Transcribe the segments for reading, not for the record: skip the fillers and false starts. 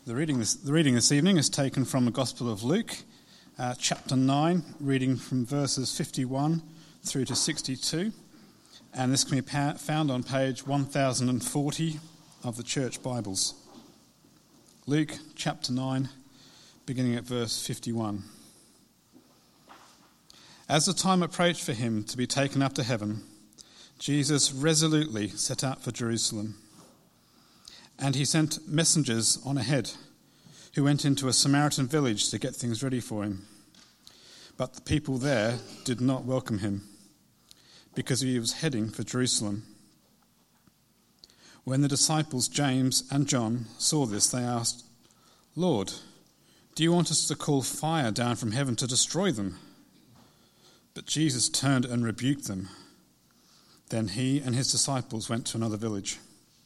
The reading this evening is taken from the Gospel of Luke, chapter 9, reading from verses 51 through to 62, and this can be found on page 1040 of the Church Bibles. Luke chapter 9, beginning at verse 51. As the time approached for him to be taken up to heaven, Jesus resolutely set out for Jerusalem. And he sent messengers on ahead, who went into a Samaritan village to get things ready for him. But the people there did not welcome him, because he was heading for Jerusalem. When the disciples James and John saw this, they asked, "Lord, do you want us to call fire down from heaven to destroy them?" But Jesus turned and rebuked them. Then he and his disciples went to another village.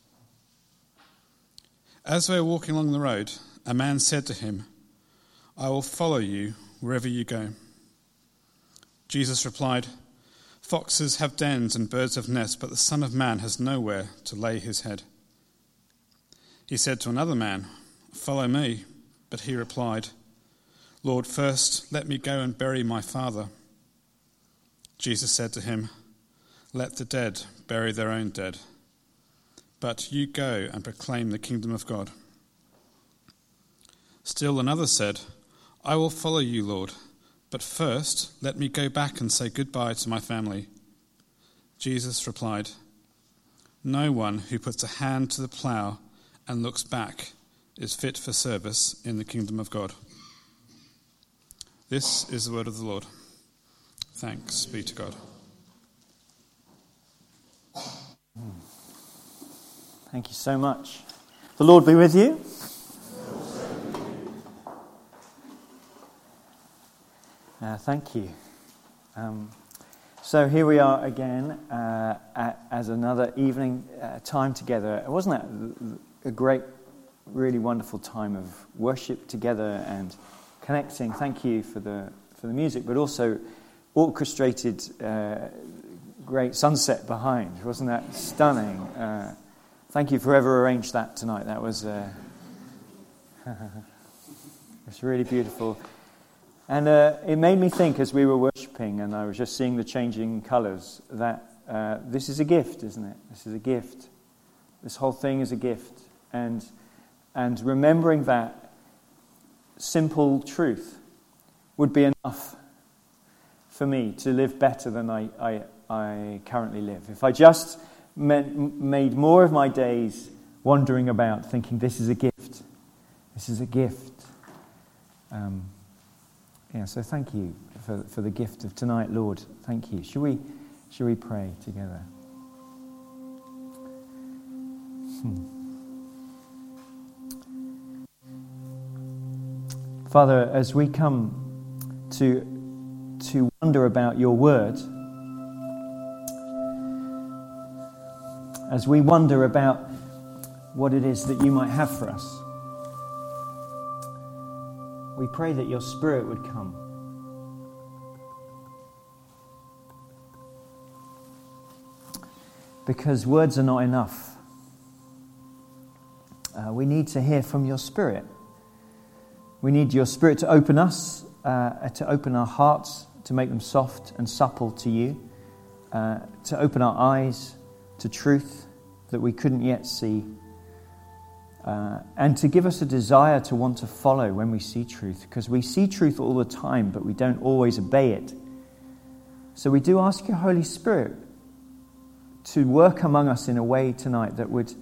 As they were walking along the road, a man said to him, "I will follow you wherever you go." Jesus replied, "Foxes have dens and birds have nests, but the Son of Man has nowhere to lay his head." He said to another man, "Follow me." But he replied, "Lord, first let me go and bury my father." Jesus said to him, "Let the dead bury their own dead. But you go and proclaim the kingdom of God." Still another said, "I will follow you, Lord, but first let me go back and say goodbye to my family." Jesus replied, "No one who puts a hand to the plough and looks back is fit for service in the kingdom of God." This is the word of the Lord. Thanks be to God. Thank you so much. The Lord be with you. Thank you. So here we are again as another evening time together. Wasn't that a great, really wonderful time of worship together and connecting? Thank you for the music, but also orchestrated great sunset behind. Wasn't that stunning? Thank you for whoever arranged that tonight. That was it's really beautiful. And it made me think as we were worshipping and I was just seeing the changing colours that this is a gift, isn't it? This is a gift. This whole thing is a gift. And remembering that simple truth would be enough for me to live better than I currently live. If I just made more of my days wandering about thinking this is a gift. This is a gift. So thank you for the gift of tonight, Lord. Thank you. Shall we pray together? Father, as we come to wonder about your word, as we wonder about what it is that you might have for us, we pray that your Spirit would come. Because words are not enough. We need to hear from your Spirit. We need your Spirit to open us, to open our hearts, to make them soft and supple to you, to open our eyes to truth that we couldn't yet see, and to give us a desire to want to follow when we see truth, because we see truth all the time, but we don't always obey it. So we do ask your Holy Spirit to work among us in a way tonight that would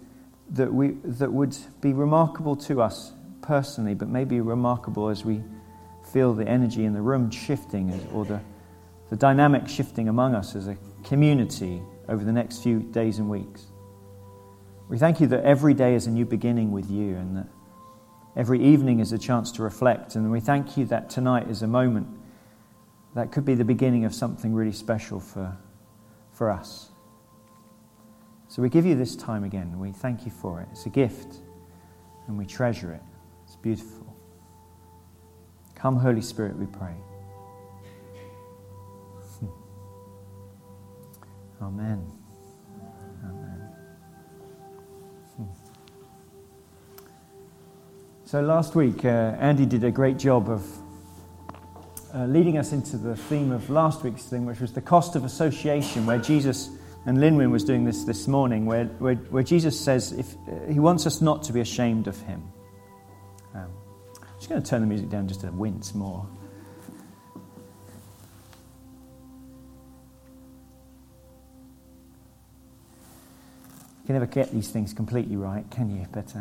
be remarkable to us personally, but maybe remarkable as we feel the energy in the room shifting, or the dynamic shifting among us as a community over the next few days and weeks. We thank you that every day is a new beginning with you, and that every evening is a chance to reflect. And we thank you that tonight is a moment that could be the beginning of something really special for us. So we give you this time again. We thank you for it. It's a gift, and we treasure it. It's beautiful. Come, Holy Spirit, we pray. Amen. Amen. So last week, Andy did a great job of leading us into the theme of last week's thing, which was the cost of association, where Jesus, and Linwin was doing this morning, where Jesus says if he wants us not to be ashamed of him. I'm just going to turn the music down just a wince more. You can never get these things completely right, can you? But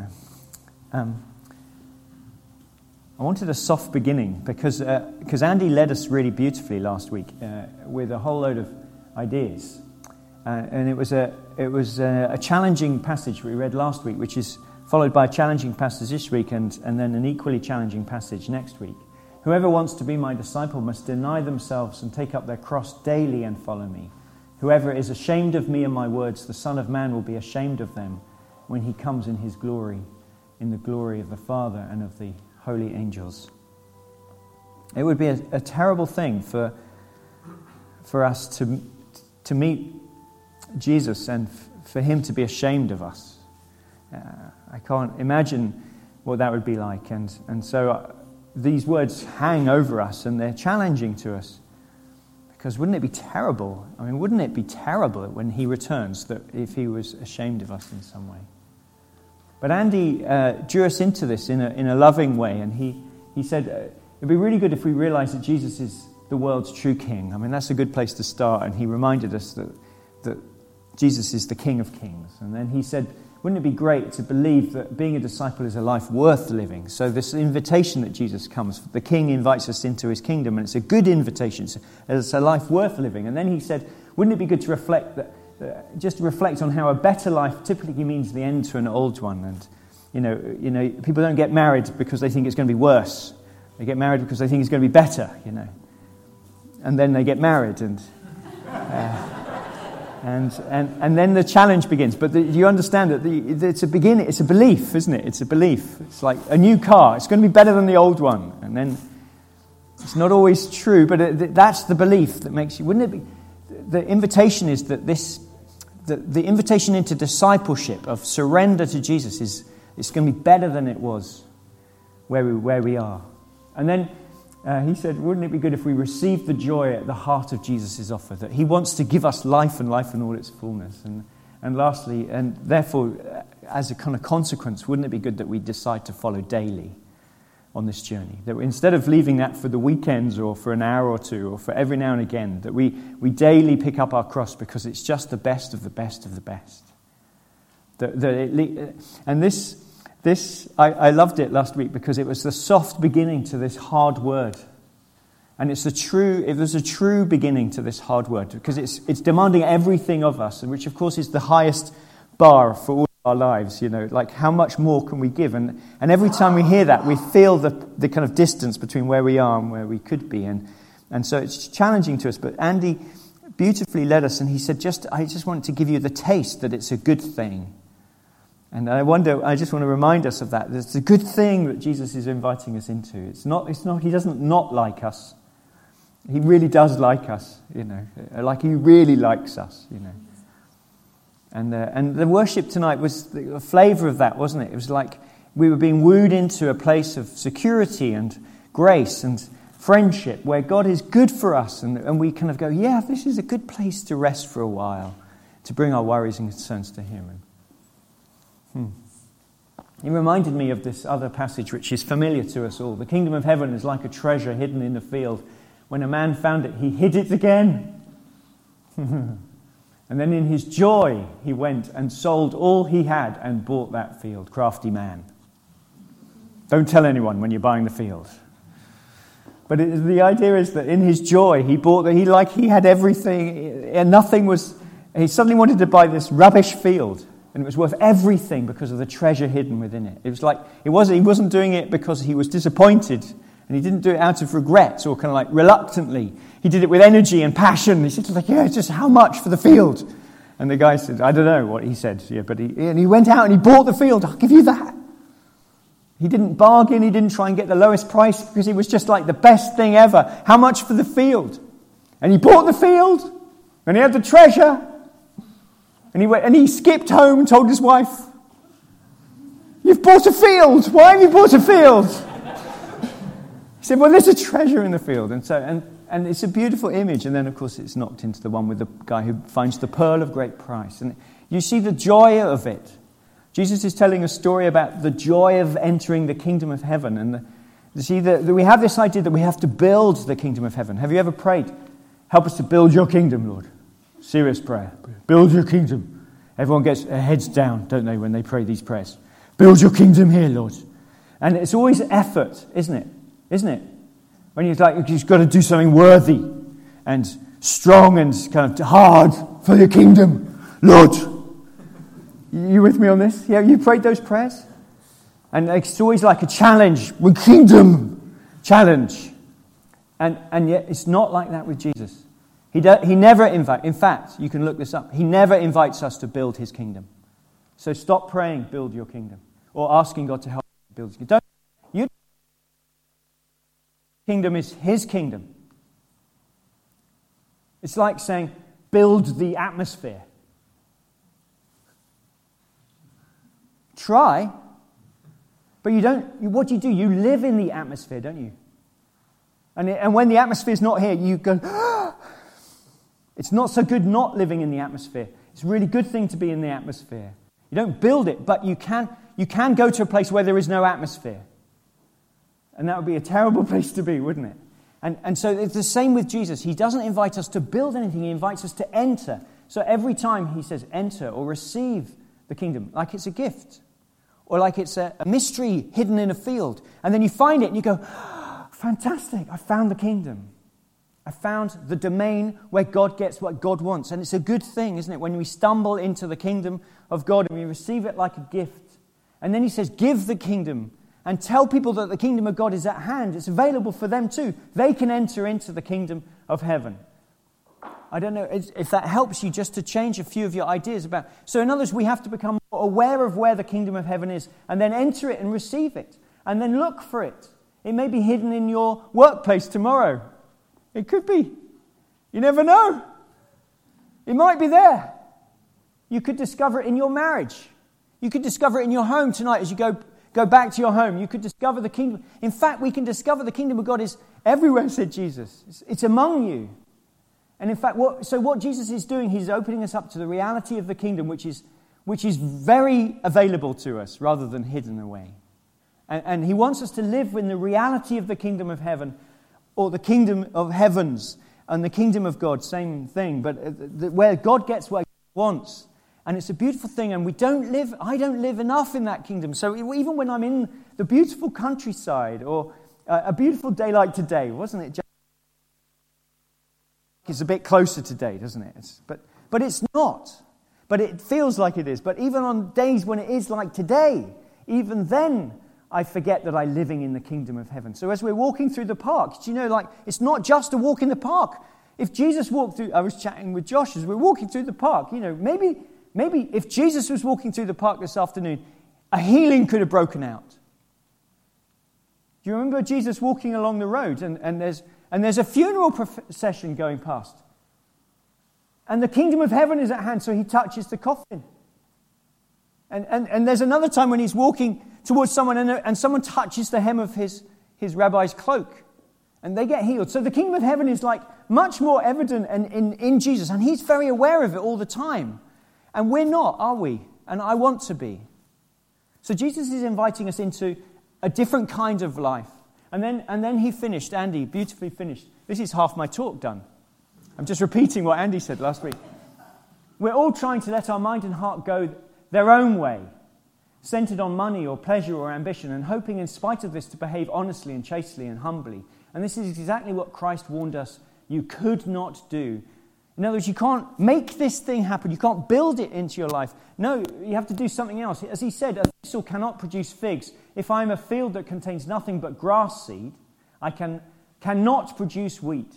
I wanted a soft beginning because Andy led us really beautifully last week with a whole load of ideas, and it was a challenging passage we read last week, which is followed by a challenging passage this week, and then an equally challenging passage next week. Whoever wants to be my disciple must deny themselves and take up their cross daily and follow me. Whoever is ashamed of me and my words, the Son of Man will be ashamed of them when he comes in his glory, in the glory of the Father and of the holy angels. It would be a terrible thing for us to meet Jesus and for him to be ashamed of us. I can't imagine what that would be like, and so these words hang over us and they're challenging to us, because wouldn't it be terrible? I mean, wouldn't it be terrible when he returns that if he was ashamed of us in some way? But Andy drew us into this in a loving way, and he said it'd be really good if we realize that Jesus is the world's true king. I mean, that's a good place to start, and he reminded us that Jesus is the King of Kings. And then he said, wouldn't it be great to believe that being a disciple is a life worth living? So this invitation that Jesus comes, the King invites us into his kingdom, and it's a good invitation. It's a life worth living. And then he said, wouldn't it be good to reflect on how a better life typically means the end to an old one? And you know, people don't get married because they think it's going to be worse. They get married because they think it's going to be better. And then they get married, and then the challenge begins. But you understand that it's a beginning. It's a belief, isn't it? It's a belief. It's like a new car. It's going to be better than the old one. And then it's not always true, but that's the belief that makes you. Wouldn't it be? The invitation is that the invitation into discipleship of surrender to Jesus is going to be better than it was where we are. And then he said, wouldn't it be good if we received the joy at the heart of Jesus' offer, that he wants to give us life and life in all its fullness. And lastly, and therefore, as a kind of consequence, wouldn't it be good that we decide to follow daily on this journey? That instead of leaving that for the weekends or for an hour or two or for every now and again, that we daily pick up our cross because it's just the best of the best of the best. I loved it last week because it was the soft beginning to this hard word. And it was a true beginning to this hard word, because it's demanding everything of us, and which of course is the highest bar for all our lives, like how much more can we give? And every time we hear that, we feel the kind of distance between where we are and where we could be. And so it's challenging to us. But Andy beautifully led us, and he said, I just want to give you the taste that it's a good thing. And I just want to remind us of that. It's a good thing that Jesus is inviting us into. It's not, he doesn't not like us. He really does like us, like he really likes us, And the worship tonight was the flavour of that, wasn't it? It was like we were being wooed into a place of security and grace and friendship where God is good for us. And we kind of go, yeah, this is a good place to rest for a while, to bring our worries and concerns to him. It reminded me of this other passage which is familiar to us all. The kingdom of heaven is like a treasure hidden in a field. When a man found it, he hid it again. And then in his joy, he went and sold all he had and bought that field. Crafty man. Don't tell anyone when you're buying the field. But the idea is that in his joy, he bought that. He had everything, and nothing was. He suddenly wanted to buy this rubbish field, and it was worth everything because of the treasure hidden within it. It was like he wasn't doing it because he was disappointed. And he didn't do it out of regret or kind of like reluctantly. He did it with energy and passion. He said, just how much for the field? And the guy said, I don't know what he said. Yeah, but he went out and he bought the field. I'll give you that. He didn't bargain. He didn't try and get the lowest price because he was just like the best thing ever. How much for the field? And he bought the field and he had the treasure. And he skipped home and told his wife, You've bought a field. Why have you bought a field? He said, well, there's a treasure in the field. And it's a beautiful image. And then, of course, it's knocked into the one with the guy who finds the pearl of great price. And you see the joy of it. Jesus is telling a story about the joy of entering the kingdom of heaven. And you see that we have this idea that we have to build the kingdom of heaven. Have you ever prayed, help us to build your kingdom, Lord? Serious prayer. Build your kingdom. Everyone gets their heads down, don't they, when they pray these prayers? Build your kingdom here, Lord. And it's always effort, isn't it? Isn't it? When you've got to do something worthy and strong and kind of hard for your kingdom, Lord. You with me on this? Yeah, you prayed those prayers? And it's always like a challenge. With kingdom, challenge. And yet it's not like that with Jesus. He never invites, in fact, you can look this up, he never invites us to build his kingdom. So stop praying, build your kingdom. Or asking God to help you build his kingdom. Your kingdom is his kingdom. It's like saying, build the atmosphere. Try, but you don't. What do? You live in the atmosphere, don't you? And when the atmosphere's not here, you go, ah! It's not so good not living in the atmosphere. It's a really good thing to be in the atmosphere. You don't build it, but you can go to a place where there is no atmosphere. And that would be a terrible place to be, wouldn't it? And so it's the same with Jesus. He doesn't invite us to build anything. He invites us to enter. So every time he says enter or receive the kingdom, like it's a gift. Or like it's a mystery hidden in a field. And then you find it and you go, oh, fantastic, I found the kingdom. I found the domain where God gets what God wants. And it's a good thing, isn't it? When we stumble into the kingdom of God and we receive it like a gift. And then he says, give the kingdom and tell people that the kingdom of God is at hand. It's available for them too. They can enter into the kingdom of heaven. I don't know if that helps you just to change a few of your ideas about. So in other words, we have to become more aware of where the kingdom of heaven is and then enter it and receive it and then look for it. It may be hidden in your workplace tomorrow. It could be. You never know. It might be there. You could discover it in your marriage. You could discover it in your home tonight as you go back to your home. You could discover the kingdom. In fact, we can discover the kingdom of God is everywhere, said Jesus. It's among you. And in fact, what Jesus is doing, he's opening us up to the reality of the kingdom, which is very available to us rather than hidden away. And he wants us to live in the reality of the kingdom of heaven, or the kingdom of heavens, and the kingdom of God, same thing, but where God gets what he wants. And it's a beautiful thing, and I don't live enough in that kingdom. So even when I'm in the beautiful countryside, or a beautiful day like today, wasn't it? It's a bit closer today, doesn't it? But it's not. But it feels like it is. But even on days when it is like today, even then, I forget that I'm living in the kingdom of heaven. So as we're walking through the park, do you know, it's not just a walk in the park. If Jesus walked through, I was chatting with Josh as we're walking through the park, maybe if Jesus was walking through the park this afternoon, a healing could have broken out. Do you remember Jesus walking along the road and there's a funeral procession going past. And the kingdom of heaven is at hand, so he touches the coffin. And there's another time when he's walking towards someone and someone touches the hem of his rabbi's cloak. And they get healed. So the kingdom of heaven is much more evident in Jesus. And he's very aware of it all the time. And we're not, are we? And I want to be. So Jesus is inviting us into a different kind of life. And then he finished, Andy beautifully finished. This is half my talk done. I'm just repeating what Andy said last week. We're all trying to let our mind and heart go their own way, centered on money or pleasure or ambition, and hoping in spite of this to behave honestly and chastely and humbly. And this is exactly what Christ warned us you could not do. In other words, you can't make this thing happen. You can't build it into your life. No, you have to do something else. As he said, a thistle cannot produce figs. If I am a field that contains nothing but grass seed, I cannot produce wheat.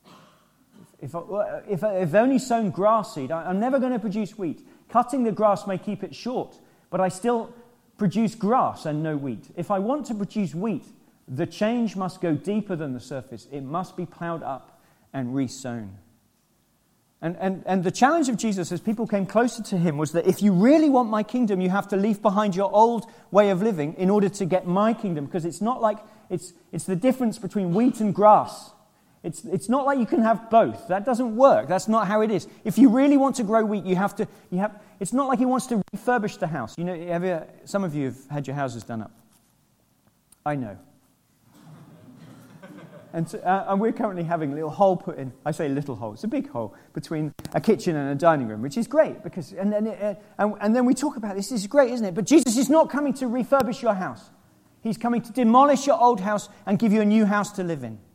If only sown grass seed, I'm never going to produce wheat. Cutting the grass may keep it short, but I still produce grass and no wheat. If I want to produce wheat, the change must go deeper than the surface. It must be ploughed up and re-sown. And the challenge of Jesus as people came closer to him was that if you really want my kingdom, you have to leave behind your old way of living in order to get my kingdom. Because it's not like, it's the difference between wheat and grass. It's not like you can have both. That doesn't work. That's not how it is. If you really want to grow wheat, it's not like he wants to refurbish the house. You know, some of you have had your houses done up. I know. And we're currently having a little hole put in. I say little hole. It's a big hole between a kitchen and a dining room, which is great because. And then we talk about this. This is great, isn't it? But Jesus is not coming to refurbish your house. He's coming to demolish your old house and give you a new house to live in.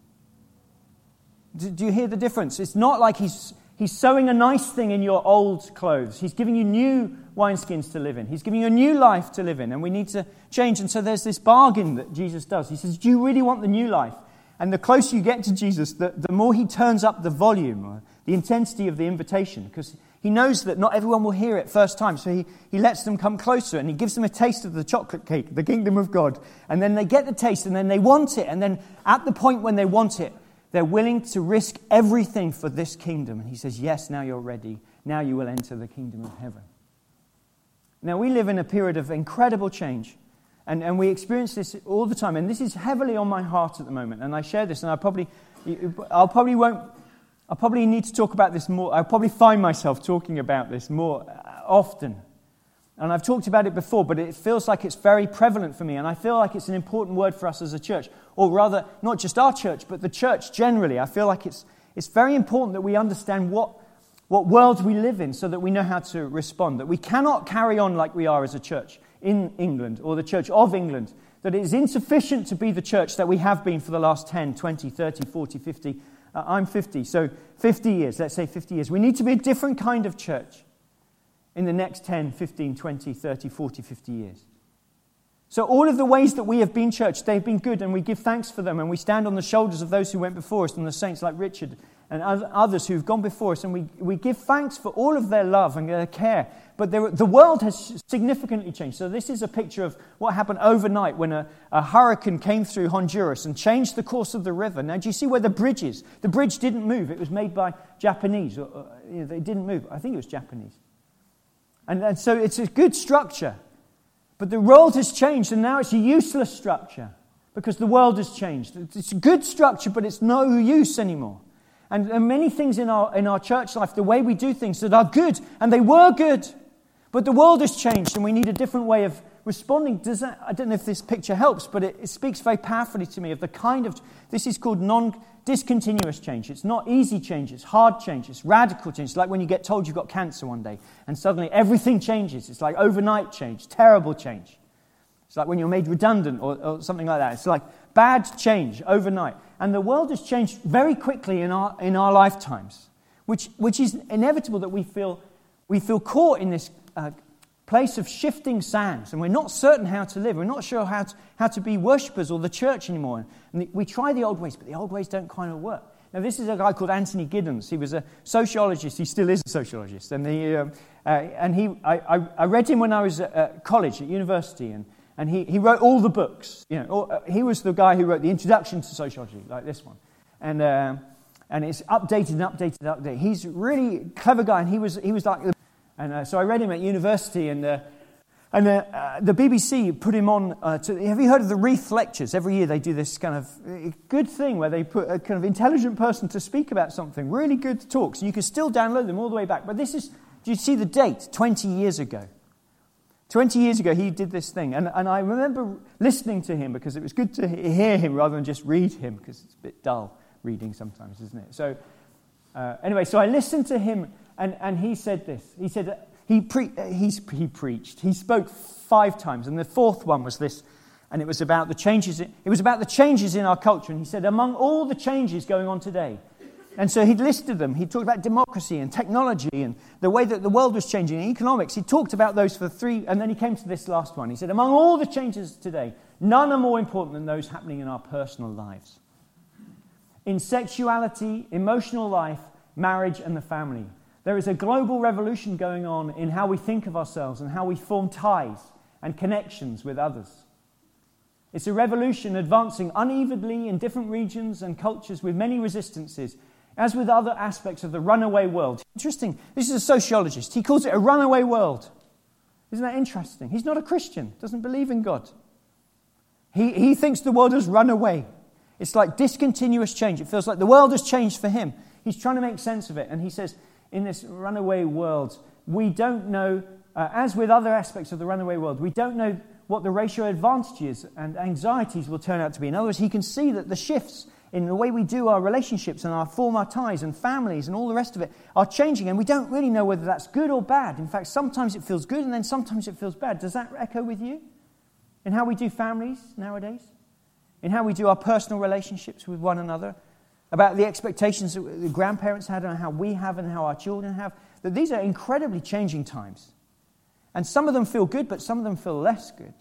Do you hear the difference? It's not like he's sewing a nice thing in your old clothes. He's giving you new wineskins to live in. He's giving you a new life to live in, and we need to change. And so there's this bargain that Jesus does. He says, do you really want the new life? And the closer you get to Jesus, the more he turns up the volume, or the intensity of the invitation, because he knows that not everyone will hear it first time. So he lets them come closer, and he gives them a taste of the chocolate cake, the kingdom of God. And then they get the taste, and then they want it. And then at the point when they want it, they're willing to risk everything for this kingdom. And he says, yes, now you're ready. Now you will enter the kingdom of heaven. Now we live in a period of incredible change. And we experience this all the time. And this is heavily on my heart at the moment. And I share this, and I'll probably need to talk about this more. I'll probably find myself talking about this more often. And I've talked about it before, but it feels like it's very prevalent for me. And I feel like it's an important word for us as a church. Or rather, not just our church, but the church generally. I feel like it's very important that we understand what world we live in so that we know how to respond. That we cannot carry on like we are as a church in England, or the Church of England. That it is insufficient to be the church that we have been for the last 10, 20, 30, 40, 50. I'm 50, so 50 years, let's say 50 years. We need to be a different kind of church in the next 10, 15, 20, 30, 40, 50 years. So all of the ways that we have been church, they've been good, and we give thanks for them, and we stand on the shoulders of those who went before us, and the saints like Richard and others who've gone before us, and we give thanks for all of their love and their care. But the world has significantly changed. So this is a picture of what happened overnight when a hurricane came through Honduras and changed the course of the river. Now, do you see where the bridge is? The bridge didn't move. It was made by Japanese. They didn't move. I think it was Japanese. And so it's a good structure. But the world has changed, and now it's a useless structure because the world has changed. It's a good structure, but it's no use anymore. And there are many things in our church life, the way we do things, that are good, and they were good. But the world has changed, and we need a different way of responding. I don't know if this picture helps, but it speaks very powerfully to me of the kind of, this is called discontinuous change. It's not easy change, it's hard change, it's radical change. It's like when you get told you've got cancer one day, and suddenly everything changes. It's like overnight change, terrible change. It's like when you're made redundant or something like that. It's like bad change overnight. And the world has changed very quickly in our lifetimes, which is inevitable that we feel caught in this place of shifting sands, and we're not certain how to live. We're not sure how to be worshippers or the church anymore. And we try the old ways, but the old ways don't kind of work. Now, this is a guy called Anthony Giddens. He was a sociologist. He still is a sociologist. And I read him when I was at college, at university, and he wrote all the books. You know, he was the guy who wrote the Introduction to Sociology, like this one. And it's updated and updated and updated. He's a really clever guy, and he was like... And so I read him at university, and the BBC put him on have you heard of the Reith Lectures? Every year they do this kind of good thing where they put a kind of intelligent person to speak about something. Really good talks. You can still download them all the way back. But do you see the date? 20 years ago. 20 years ago he did this thing. And I remember listening to him because it was good to hear him rather than just read him, because it's a bit dull reading sometimes, isn't it? So anyway, so I listened to him. And he said this. He said he preached. He spoke 5 times, and the 4th one was this, and it was about the changes. It was about the changes in our culture. And he said, among all the changes going on today, and so he'd listed them. He talked about democracy and technology and the way that the world was changing, and economics. He talked about those for 3, and then he came to this last one. He said, among all the changes today, none are more important than those happening in our personal lives. In sexuality, emotional life, marriage, and the family. There is a global revolution going on in how we think of ourselves and how we form ties and connections with others. It's a revolution advancing unevenly in different regions and cultures with many resistances. As with other aspects of the runaway world. Interesting. This is a sociologist. He calls it a runaway world. Isn't that interesting? He's not a Christian. Doesn't believe in God. He thinks the world has run away. It's like discontinuous change. It feels like the world has changed for him. He's trying to make sense of it. And he says, in this runaway world, we don't know, as with other aspects of the runaway world, we don't know what the ratio of advantages and anxieties will turn out to be. In other words, he can see that the shifts in the way we do our relationships and form our ties and families and all the rest of it are changing, and we don't really know whether that's good or bad. In fact, sometimes it feels good and then sometimes it feels bad. Does that echo with you? In how we do families nowadays? In how we do our personal relationships with one another? About the expectations that the grandparents had and how we have and how our children have? That these are incredibly changing times. And some of them feel good, but some of them feel less good.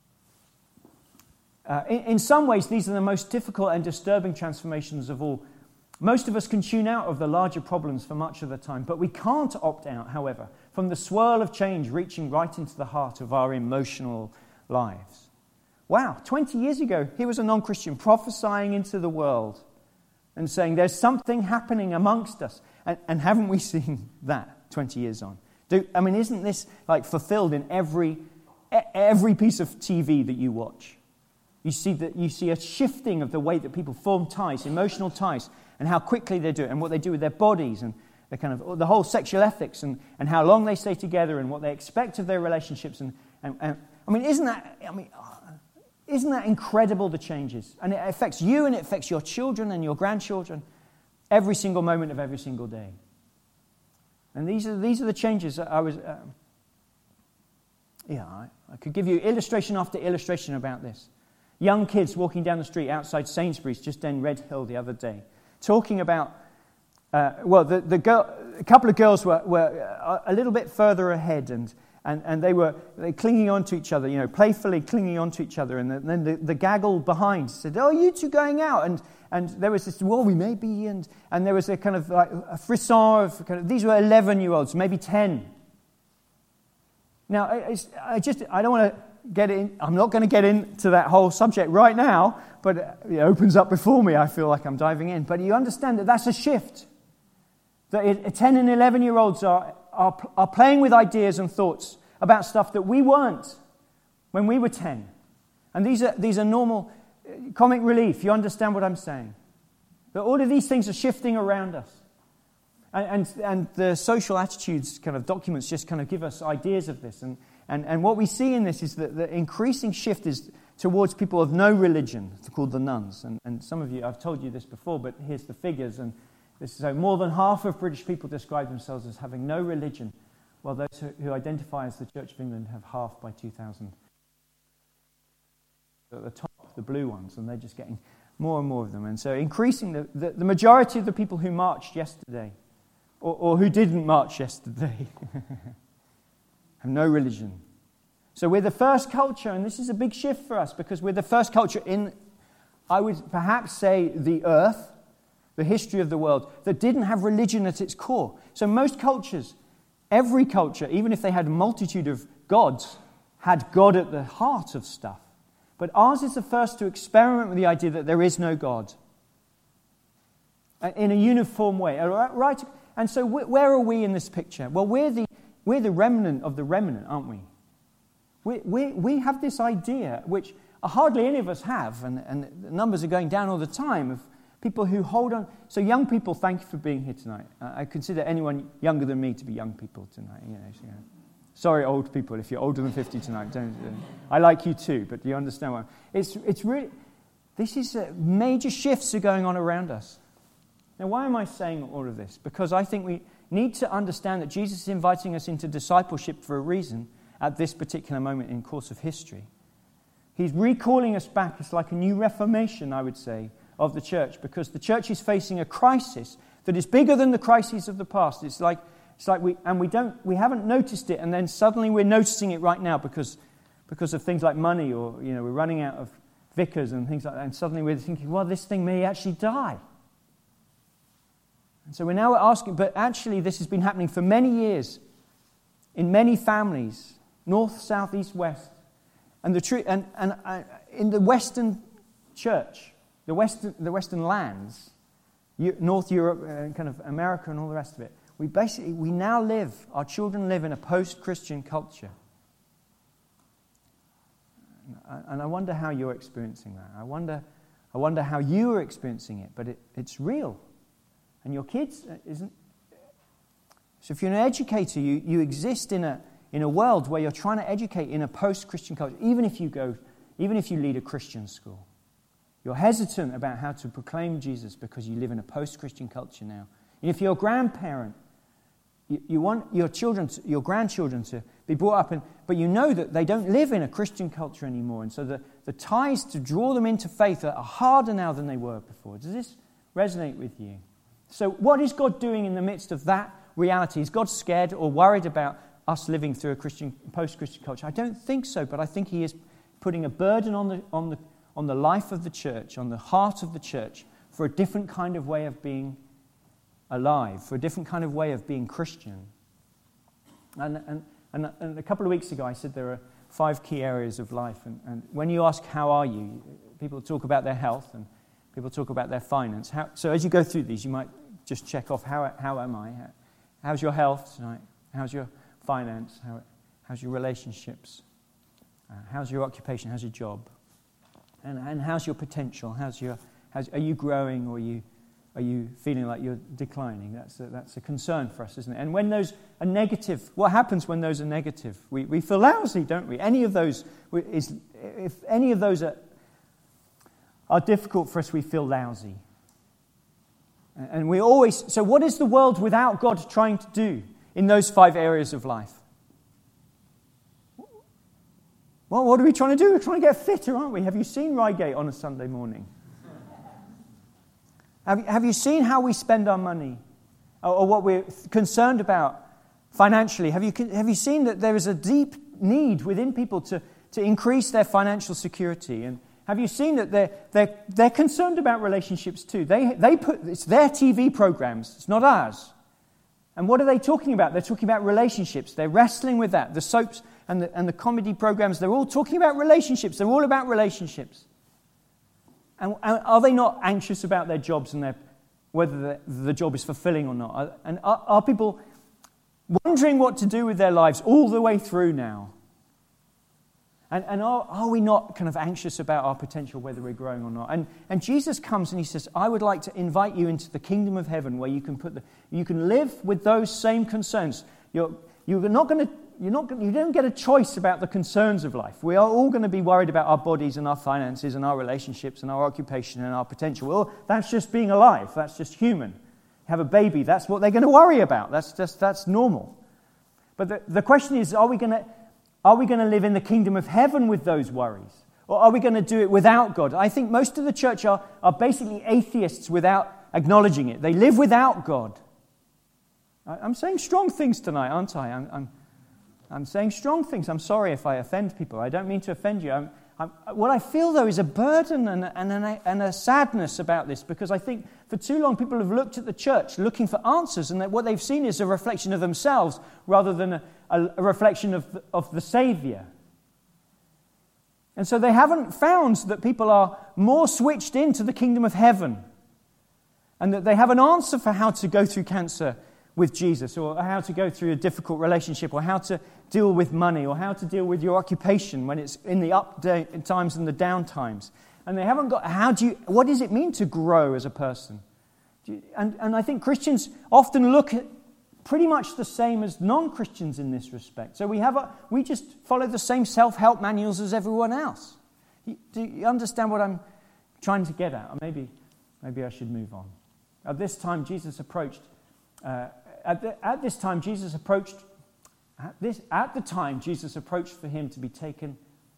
In some ways, these are the most difficult and disturbing transformations of all. Most of us can tune out of the larger problems for much of the time, but we can't opt out, however, from the swirl of change reaching right into the heart of our emotional lives. Wow, 20 years ago, here was a non-Christian prophesying into the world and saying there's something happening amongst us. And haven't we seen that 20 years on? Isn't this like fulfilled in every piece of TV that you watch? You see a shifting of the way that people form ties, emotional ties, and how quickly they do it, and what they do with their bodies, and the whole sexual ethics, and how long they stay together, and what they expect of their relationships. Isn't that incredible, the changes? And it affects you, and it affects your children and your grandchildren every single moment of every single day. And these are the changes that I was. I could give you illustration after illustration about this. Young kids walking down the street outside Sainsbury's just in Red Hill the other day, talking about, a couple of girls were a little bit further ahead, and they were clinging on to each other, playfully clinging on to each other, and then the gaggle behind said, "Oh, you two going out?" And there was this, "Well, we may be," and there was a kind of like a frisson of these were 11-year-olds, maybe 10. Now, I don't want to get in. I'm not going to get into that whole subject right now, but it opens up before me. I feel like I'm diving in. But you understand that that's a shift. That 10 and 11-year-olds are playing with ideas and thoughts about stuff that we weren't when we were 10. And these are normal comic relief. You understand what I'm saying? That all of these things are shifting around us. And the social attitudes kind of documents just kind of give us ideas of this. And what we see in this is that the increasing shift is towards people of no religion, called the nuns. And some of you, I've told you this before, but here's the figures. And this is so more than half of British people describe themselves as having no religion, while those who identify as the Church of England have half by 2000. At the top, the blue ones, and they're just getting more and more of them. And so increasing the majority of the people who marched yesterday, or who didn't march yesterday, have no religion. So we're the first culture, and this is a big shift for us, because we're the first culture in, I would perhaps say, the earth, the history of the world, that didn't have religion at its core. So most cultures, every culture, even if they had a multitude of gods, had God at the heart of stuff. But ours is the first to experiment with the idea that there is no God in a uniform way, right? And so where are we in this picture? Well, we're the remnant of the remnant, aren't we? We have this idea, which hardly any of us have, and the numbers are going down all the time, of people who hold on. So young people, thank you for being here tonight. I consider anyone younger than me to be young people tonight. Sorry, old people, if you're older than 50 tonight. I like you too, but do you understand what? It's really, this is major shifts are going on around us. Now, why am I saying all of this? Because I think we need to understand that Jesus is inviting us into discipleship for a reason at this particular moment in the course of history. He's recalling us back. It's like a new reformation, I would say, of the church, because the church is facing a crisis that is bigger than the crises of the past. It's like we haven't noticed it, and then suddenly we're noticing it right now because of things like money, or we're running out of vicars and things like that, and suddenly we're thinking, well, this thing may actually die. And so we're now asking, but actually this has been happening for many years in many families, north, south, east, west, and in the Western church, the Western lands, North Europe, kind of America and all the rest of it. We now live, our children live in a post-Christian culture. And I wonder how you're experiencing that. I wonder how you are experiencing it, but it's real. And your kids isn't. So if you're an educator, you exist in a world where you're trying to educate in a post-Christian culture, even if you lead a Christian school. You're hesitant about how to proclaim Jesus because you live in a post-Christian culture now. And if you're a grandparent, you want your grandchildren to be brought up, but you know that they don't live in a Christian culture anymore, and so the ties to draw them into faith are harder now than they were before. Does this resonate with you? So what is God doing in the midst of that reality? Is God scared or worried about us living through a post-Christian culture? I don't think so, but I think He is putting a burden on the life of the church, on the heart of the church, for a different kind of way of being alive, for a different kind of way of being Christian. And a couple of weeks ago I said there are 5 key areas of life, and when you ask how are you, people talk about their health and people talk about their finance. So as you go through these, you might just check off how am I? How's your health tonight? How's your finance? How's your relationships? How's your occupation? How's your job? And how's your potential? Are you growing, or are you feeling like you're declining? That's a concern for us, isn't it? And when those are negative, what happens when those are negative? We feel lousy, don't we? If any of those are difficult for us, we feel lousy. And so what is the world without God trying to do in those 5 areas of life? Well, what are we trying to do? We're trying to get fitter, aren't we? Have you seen Reigate on a Sunday morning? Have you seen how we spend our money? Or what we're concerned about financially? Have you seen that there is a deep need within people to increase their financial security? And have you seen that they're concerned about relationships too? It's their TV programs, it's not ours. And what are they talking about? They're talking about relationships. They're wrestling with that. The soaps and the comedy programs, they're all talking about relationships. They're all about relationships. And are they not anxious about their jobs and whether the job is fulfilling or not? And are people wondering what to do with their lives all the way through now? And are we not kind of anxious about our potential, whether we're growing or not? And Jesus comes and He says, I would like to invite you into the kingdom of heaven, where you can live with those same concerns. You don't get a choice about the concerns of life. We are all going to be worried about our bodies and our finances and our relationships and our occupation and our potential. Well, that's just being alive. That's just human. Have a baby, that's what they're going to worry about. That's normal. But the question is, are we going to live in the kingdom of heaven with those worries? Or are we going to do it without God? I think most of the church are basically atheists without acknowledging it. They live without God. I'm saying strong things tonight, aren't I? I'm saying strong things. I'm sorry if I offend people. I don't mean to offend you. What I feel, though, is a burden and a sadness about this, because I think for too long people have looked at the church looking for answers, and that what they've seen is a reflection of themselves rather than a reflection of the Saviour. And so they haven't found that people are more switched into the kingdom of heaven, and that they have an answer for how to go through cancer with Jesus, or how to go through a difficult relationship, or how to deal with money, or how to deal with your occupation when it's in the up times and the down times. And they haven't got, what does it mean to grow as a person? And I think Christians often look at pretty much the same as non-Christians in this respect. So we just follow the same self-help manuals as everyone else. Do you understand what I'm trying to get at? Or maybe I should move on. At this time, Jesus approached. At the time, Jesus approached for him to be taken.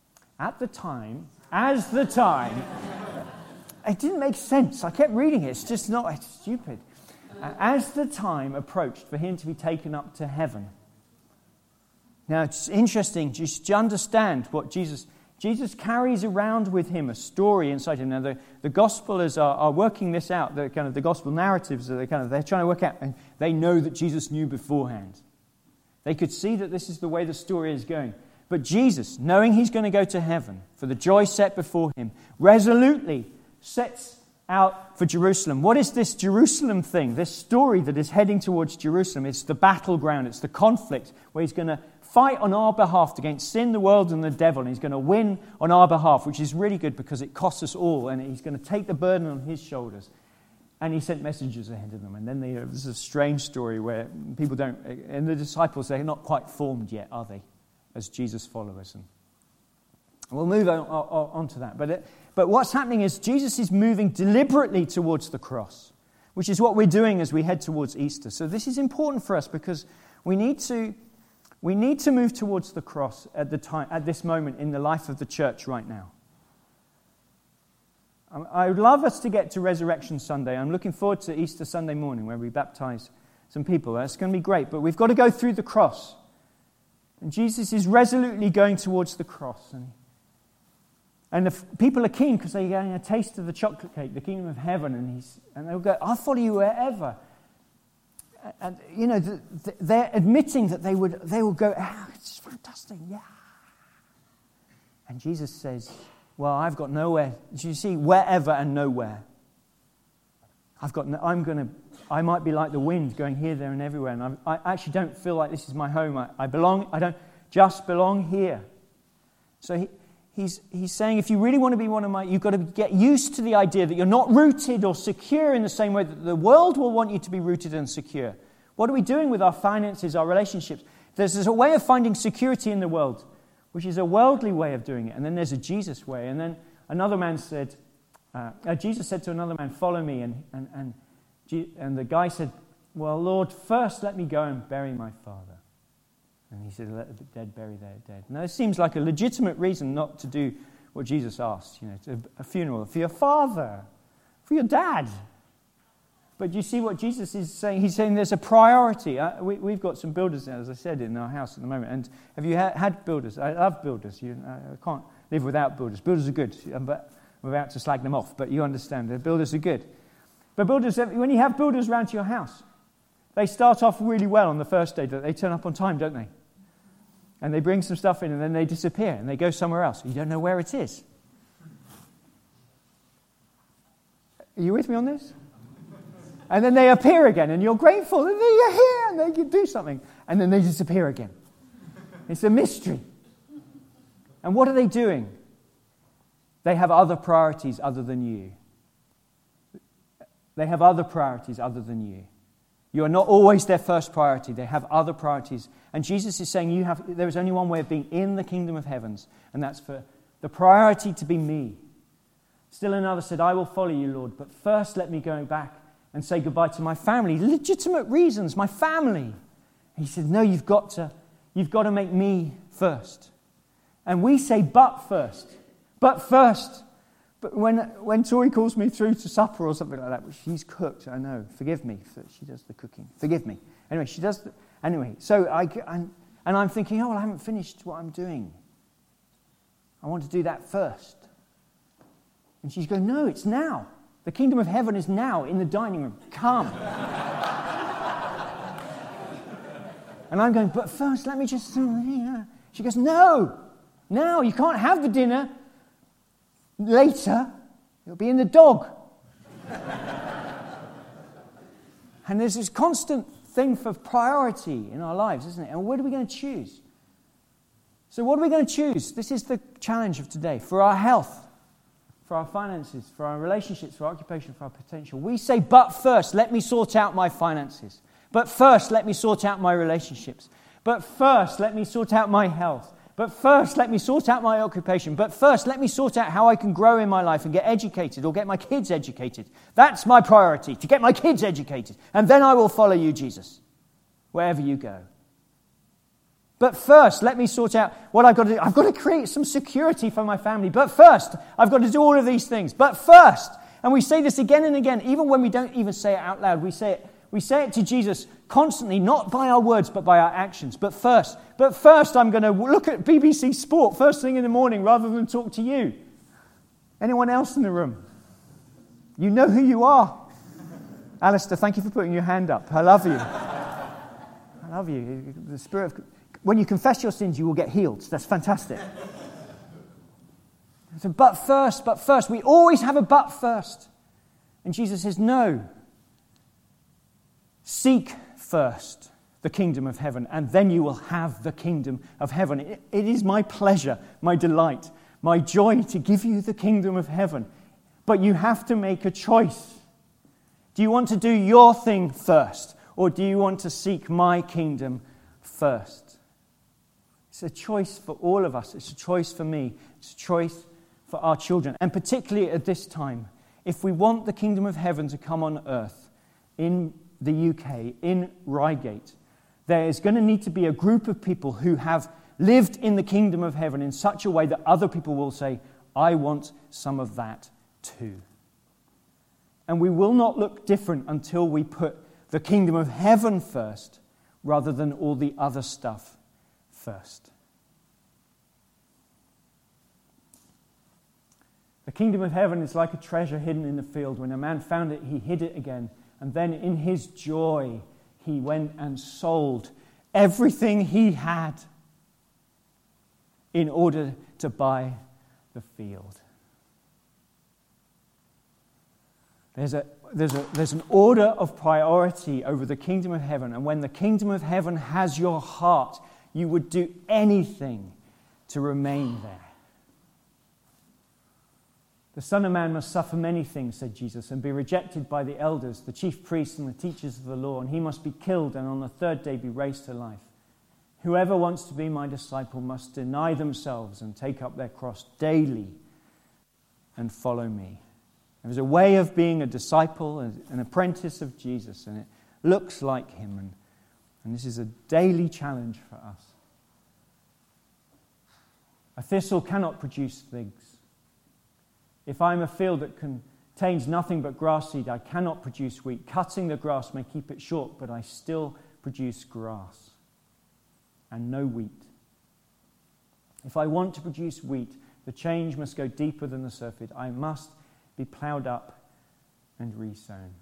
It didn't make sense. I kept reading it. It's stupid. As the time approached for him to be taken up to heaven. Now, it's interesting just to understand what Jesus carries around with him a story inside him. Now, the Gospelers are working this out. The kind of the Gospel narratives they're trying to work out, and they know that Jesus knew beforehand. They could see that this is the way the story is going. But Jesus, knowing he's going to go to heaven for the joy set before him, resolutely sets out for Jerusalem. What is this Jerusalem thing? This story that is heading towards Jerusalem. It's the battleground. It's the conflict where he's going to fight on our behalf against sin, the world, and the devil. And he's going to win on our behalf, which is really good because it costs us all. And he's going to take the burden on his shoulders. And he sent messengers ahead of them. And then there's a strange story where people don't... And the disciples, they're not quite formed yet, are they? As Jesus followers. And we'll move on to that. But what's happening is Jesus is moving deliberately towards the cross, which is what we're doing as we head towards Easter. So this is important for us because we need to move towards the cross at this moment in the life of the church right now. I would love us to get to Resurrection Sunday. I'm looking forward to Easter Sunday morning where we baptize some people. That's going to be great, but we've got to go through the cross. And Jesus is resolutely going towards the cross. And if people are keen because they're getting a taste of the chocolate cake, the kingdom of heaven, and they'll go, I'll follow you wherever. And, they're admitting that they will go, it's fantastic, yeah. And Jesus says, well, I've got nowhere. You see, wherever and nowhere. I might be like the wind going here, there, and everywhere. And I actually don't feel like this is my home. I don't just belong here. So he's saying, if you really want to be one of my, you've got to get used to the idea that you're not rooted or secure in the same way that the world will want you to be rooted and secure. What are we doing with our finances, our relationships? There's a way of finding security in the world, which is a worldly way of doing it. And then there's a Jesus way. And then another man said, Jesus said to another man, follow me. And the guy said, well, Lord, first let me go and bury my father. And he said, let the dead bury their dead. Now, this seems like a legitimate reason not to do what Jesus asked, a funeral for your father, for your dad. But you see what Jesus is saying? He's saying there's a priority. We've got some builders, as I said, in our house at the moment. And have you had builders? I love builders. I can't live without builders. Builders are good. But I'm about to slag them off, but you understand. The builders are good. But builders, when you have builders around to your house, they start off really well on the first day. They turn up on time, don't they? And they bring some stuff in and then they disappear and they go somewhere else. You don't know where it is. Are you with me on this? And then they appear again and you're grateful and they're here and they can do something. And then they disappear again. It's a mystery. And what are they doing? They have other priorities other than you. They have other priorities other than you. You are not always their first priority. They have other priorities. And Jesus is saying there is only one way of being in the kingdom of heavens, and that's for the priority to be me. Still another said, I will follow you, Lord, but first let me go back and say goodbye to my family. Legitimate reasons, my family. And he said, no, you've got to make me first. And we say, but first. But first. But when Tori calls me through to supper or something like that, which she's cooked, I know, forgive me, she does the cooking. Forgive me. Anyway, she does so I'm thinking, I haven't finished what I'm doing. I want to do that first. And she's going, no, it's now. The kingdom of heaven is now in the dining room. Come. And I'm going, but first, let me just... She goes, no, you can't have the dinner. Later, it'll be in the dog. And there's this constant thing for priority in our lives, isn't it? And what are we going to choose? So what are we going to choose? This is the challenge of today. For our health, for our finances, for our relationships, for our occupation, for our potential. We say, but first, let me sort out my finances. But first, let me sort out my relationships. But first, let me sort out my health. But first, let me sort out my occupation. But first, let me sort out how I can grow in my life and get educated or get my kids educated. That's my priority, to get my kids educated. And then I will follow you, Jesus, wherever you go. But first, let me sort out what I've got to do. I've got to create some security for my family. But first, I've got to do all of these things. But first, and we say this again and again, even when we don't even say it out loud, we say it to Jesus constantly, not by our words, but by our actions. But first, I'm going to look at BBC Sport first thing in the morning rather than talk to you. Anyone else in the room? You know who you are. Alistair, thank you for putting your hand up. I love you. I love you. The spirit of... When you confess your sins, you will get healed. That's fantastic. So, but first. We always have a but first. And Jesus says, no. Seek first the kingdom of heaven, and then you will have the kingdom of heaven. It is my pleasure, my delight, my joy to give you the kingdom of heaven. But you have to make a choice. Do you want to do your thing first, or do you want to seek my kingdom first? It's a choice for all of us. It's a choice for me. It's a choice for our children. And particularly at this time, if we want the kingdom of heaven to come on earth in the UK, in Reigate, there is going to need to be a group of people who have lived in the kingdom of heaven in such a way that other people will say, I want some of that too. And we will not look different until we put the kingdom of heaven first rather than all the other stuff first. The kingdom of heaven is like a treasure hidden in the field. When a man found it, he hid it again. And then in his joy, he went and sold everything he had in order to buy the field. There's an order of priority over the kingdom of heaven. And when the kingdom of heaven has your heart, you would do anything to remain there. The Son of Man must suffer many things, said Jesus, and be rejected by the elders, the chief priests and the teachers of the law, and he must be killed and on the third day be raised to life. Whoever wants to be my disciple must deny themselves and take up their cross daily and follow me. There's a way of being a disciple, an apprentice of Jesus, and it looks like him, and this is a daily challenge for us. A thistle cannot produce figs. If I'm a field that contains nothing but grass seed, I cannot produce wheat. Cutting the grass may keep it short, but I still produce grass and no wheat. If I want to produce wheat, the change must go deeper than the surface. I must be ploughed up and resown.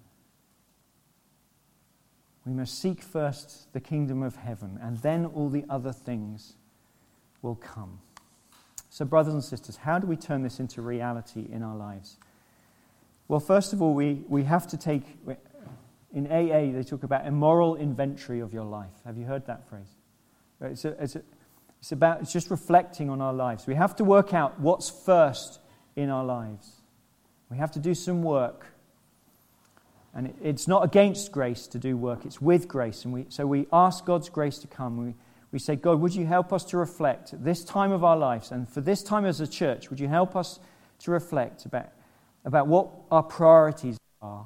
We must seek first the kingdom of heaven, and then all the other things will come. So, brothers and sisters, how do we turn this into reality in our lives? Well, first of all, we have to take, in AA, they talk about a moral inventory of your life. Have you heard that phrase? It's just reflecting on our lives. We have to work out what's first in our lives. We have to do some work. And it's not against grace to do work, it's with grace. And so we ask God's grace to come. We say, God, would you help us to reflect at this time of our lives, and for this time as a church, would you help us to reflect about what our priorities are?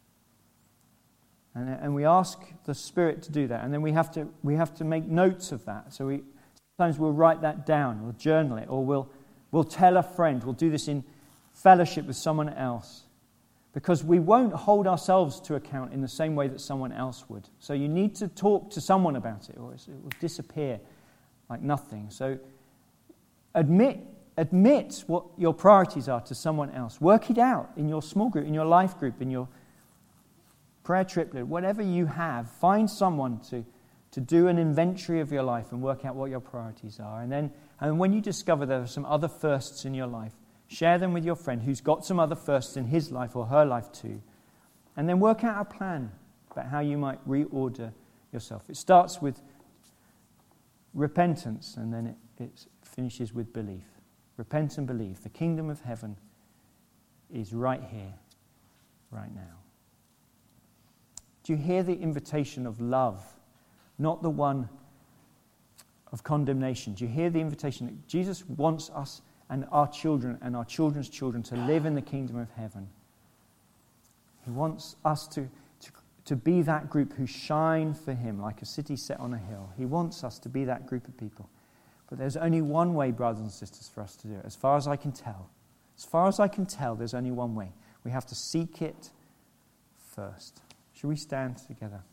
And we ask the Spirit to do that, and then we have to make notes of that. So sometimes we'll write that down, we'll journal it, or we'll tell a friend. We'll do this in fellowship with someone else, because we won't hold ourselves to account in the same way that someone else would. So you need to talk to someone about it, or it will disappear like nothing. So admit what your priorities are to someone else. Work it out in your small group, in your life group, in your prayer triplet, whatever you have. Find someone to do an inventory of your life and work out what your priorities are. And when you discover there are some other firsts in your life, share them with your friend who's got some other firsts in his life or her life too. And then work out a plan about how you might reorder yourself. It starts with repentance, and then it finishes with belief. Repent and believe. The kingdom of heaven is right here, right now. Do you hear the invitation of love, not the one of condemnation? Do you hear the invitation that Jesus wants us and our children and our children's children to live in the kingdom of heaven? He wants us to be that group who shine for him like a city set on a hill. He wants us to be that group of people. But there's only one way, brothers and sisters, for us to do it, as far as I can tell. As far as I can tell, there's only one way. We have to seek it first. Shall we stand together?